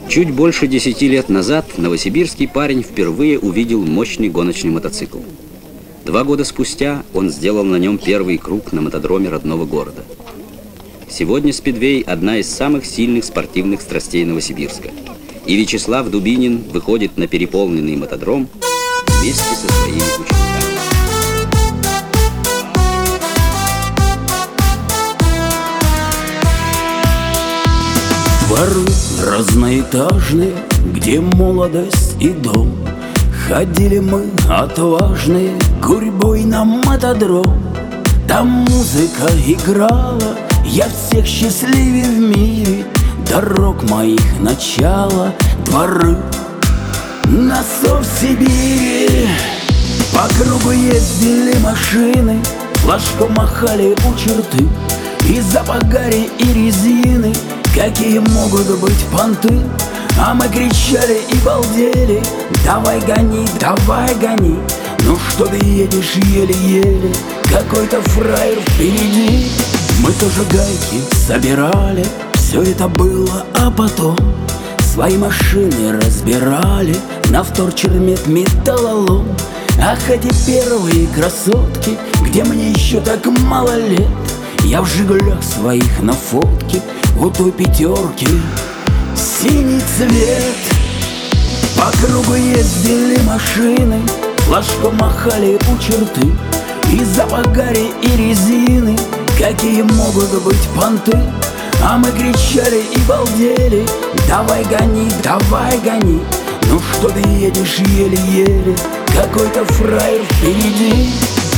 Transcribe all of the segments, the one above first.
Чуть больше 10 лет назад новосибирский парень впервые увидел мощный гоночный мотоцикл. 2 года спустя он сделал на нем первый круг на мотодроме родного города. Сегодня спидвей – одна из самых сильных спортивных страстей Новосибирска. И Вячеслав Дубинин выходит на переполненный мотодром вместе со своими учениками. Дворы разноэтажные, где молодость и дом. Ходили мы отважные гурьбой на мотодром. Там музыка играла, я всех счастливее в мире. Дорог моих начало, дворы на Совсибири. По кругу ездили машины, флажком махали у черты. И запагари, и резины, какие могут быть понты. А мы кричали и балдели: давай гони, давай гони. Ну что ты едешь еле-еле, какой-то фраер впереди. Мы тоже гайки собирали, все это было, а потом свои машины разбирали на вторчермет металлолом. Ах, эти первые красотки, где мне еще так мало лет. Я в «Жигулях» своих на фотке у той пятерки. Синий цвет. По кругу ездили машины, флажком махали у черты. И запагари, и резины, какие могут быть понты. А мы кричали и балдели: давай гони, давай гони. Ну что ты едешь еле-еле, какой-то фраер впереди.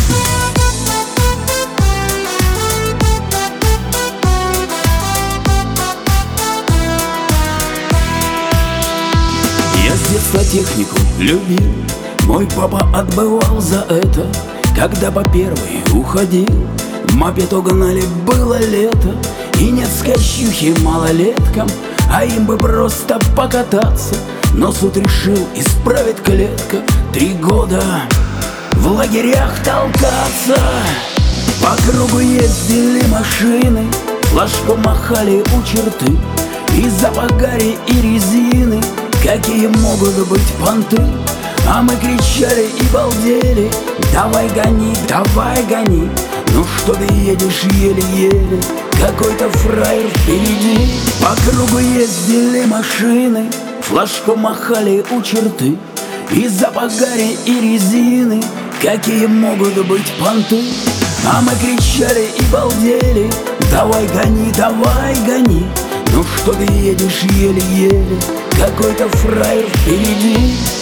Я с детства технику любил, мой папа отбывал за это. Когда по первой уходил, мопед угнали, было лето. И нет скачухи малолеткам, а им бы просто покататься. Но суд решил исправить клетка, 3 года в лагерях толкаться. По кругу ездили машины, флажком махали у черты. И запагари, и резины, какие могут быть понты. А мы кричали и балдели: давай гони, давай гони. Ну что ты едешь еле-еле, какой-то фраер впереди. По кругу ездили машины, флажком махали у черты. И запагари, и резины, какие могут быть понты. А мы кричали и балдели: давай гони, давай гони. Ну что ты едешь еле-еле, какой-то фраер впереди.